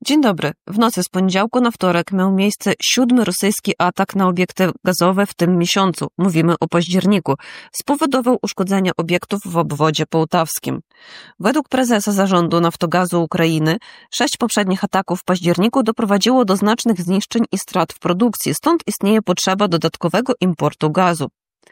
Dzień dobry. W nocy z poniedziałku na wtorek miał miejsce 7. rosyjski atak na obiekty gazowe w tym miesiącu. Mówimy o październiku. Spowodował uszkodzenia obiektów w obwodzie połtawskim. Według prezesa zarządu Naftogazu Ukrainy 6 poprzednich ataków w październiku doprowadziło do znacznych zniszczeń i strat w produkcji, stąd istnieje potrzeba dodatkowego importu gazu.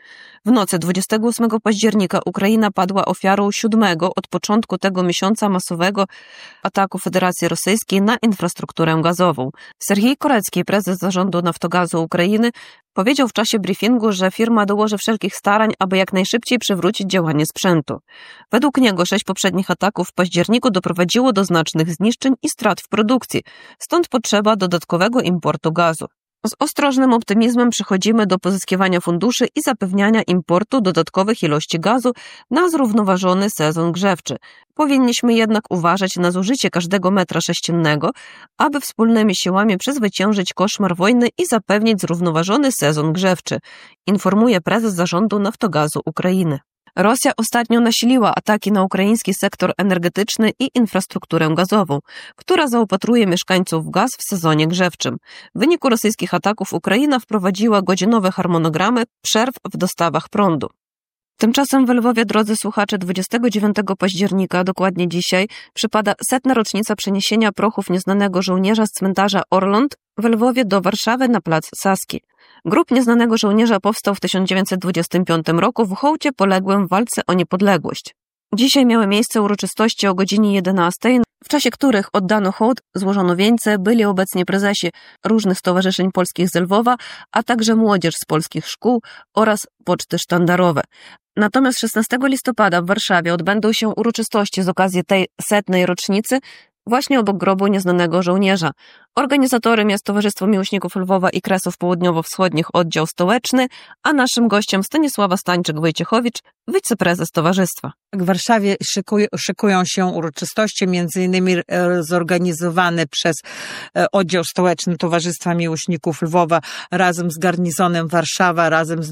W nocy 28 października Ukraina padła ofiarą 7. od początku tego miesiąca masowego ataku Federacji Rosyjskiej na infrastrukturę gazową. Sergiej Korecki, prezes zarządu Naftogazu Ukrainy, powiedział w czasie briefingu, że firma dołoży wszelkich starań, aby jak najszybciej przywrócić działanie sprzętu. Według niego 6 poprzednich ataków w październiku doprowadziło do znacznych zniszczeń i strat w produkcji, stąd potrzeba dodatkowego importu gazu. Z ostrożnym optymizmem przechodzimy do pozyskiwania funduszy i zapewniania importu dodatkowych ilości gazu na zrównoważony sezon grzewczy. Powinniśmy jednak uważać na zużycie każdego metra sześciennego, aby wspólnymi siłami przezwyciężyć koszmar wojny i zapewnić zrównoważony sezon grzewczy, informuje prezes zarządu Naftogazu Ukrainy. Rosja ostatnio nasiliła ataki na ukraiński sektor energetyczny i infrastrukturę gazową, która zaopatruje mieszkańców w gaz w sezonie grzewczym. W wyniku rosyjskich ataków Ukraina wprowadziła godzinowe harmonogramy przerw w dostawach prądu. Tymczasem w Lwowie, drodzy słuchacze, 29 października, dokładnie dzisiaj, przypada 100. rocznica przeniesienia prochów nieznanego żołnierza z cmentarza Orląt w Lwowie do Warszawy na plac Saski. Grób nieznanego żołnierza powstał w 1925 roku w hołdzie poległym w walce o niepodległość. Dzisiaj miały miejsce uroczystości o godzinie 11, w czasie których oddano hołd, złożono wieńce, byli obecni prezesi różnych stowarzyszeń polskich z Lwowa, a także młodzież z polskich szkół oraz poczty sztandarowe. Natomiast 16 listopada w Warszawie odbędą się uroczystości z okazji tej 100. rocznicy właśnie obok grobu nieznanego żołnierza. Organizatorem jest Towarzystwo Miłośników Lwowa i Kresów Południowo-Wschodnich Oddział Stołeczny, a naszym gościem Stanisława Stańczyk-Wojciechowicz, wiceprezes towarzystwa. W Warszawie szykują się uroczystości, między innymi zorganizowane przez Oddział Stołeczny Towarzystwa Miłośników Lwowa razem z Garnizonem Warszawa, razem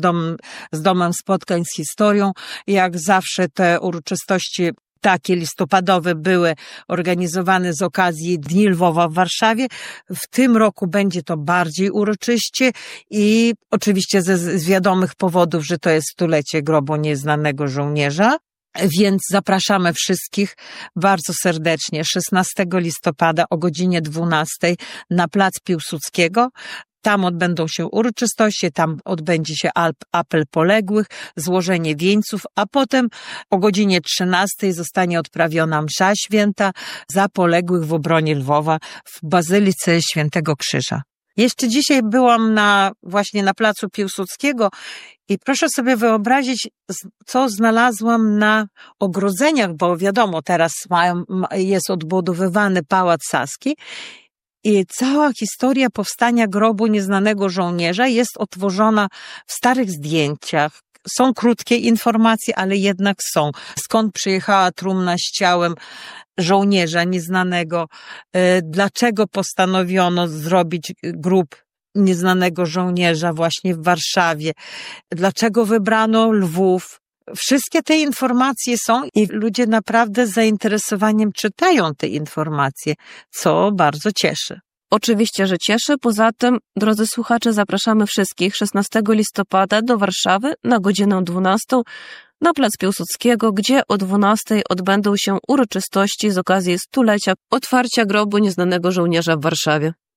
z Domem Spotkań z Historią. Jak zawsze te uroczystości takie listopadowe były organizowane z okazji Dni Lwowa w Warszawie. W tym roku będzie to bardziej uroczyście i oczywiście z wiadomych powodów, że to jest 100-lecie grobu nieznanego żołnierza. Więc zapraszamy wszystkich bardzo serdecznie 16 listopada o godzinie 12 na plac Piłsudskiego. Tam odbędą się uroczystości, tam odbędzie się apel poległych, złożenie wieńców, a potem o godzinie 13 zostanie odprawiona msza święta za poległych w obronie Lwowa w Bazylice Świętego Krzyża. Jeszcze dzisiaj byłam właśnie na placu Piłsudskiego i proszę sobie wyobrazić, co znalazłam na ogrodzeniach, bo wiadomo, teraz jest odbudowywany Pałac Saski. I cała historia powstania grobu nieznanego żołnierza jest odtworzona w starych zdjęciach. Są krótkie informacje, ale jednak są. Skąd przyjechała trumna z ciałem żołnierza nieznanego? Dlaczego postanowiono zrobić grób nieznanego żołnierza właśnie w Warszawie? Dlaczego wybrano Lwów? Wszystkie te informacje są i ludzie naprawdę z zainteresowaniem czytają te informacje, co bardzo cieszy. Oczywiście, że cieszy. Poza tym, drodzy słuchacze, zapraszamy wszystkich 16 listopada do Warszawy na godzinę 12 na plac Piłsudskiego, gdzie o 12 odbędą się uroczystości z okazji 100-lecia otwarcia grobu nieznanego żołnierza w Warszawie.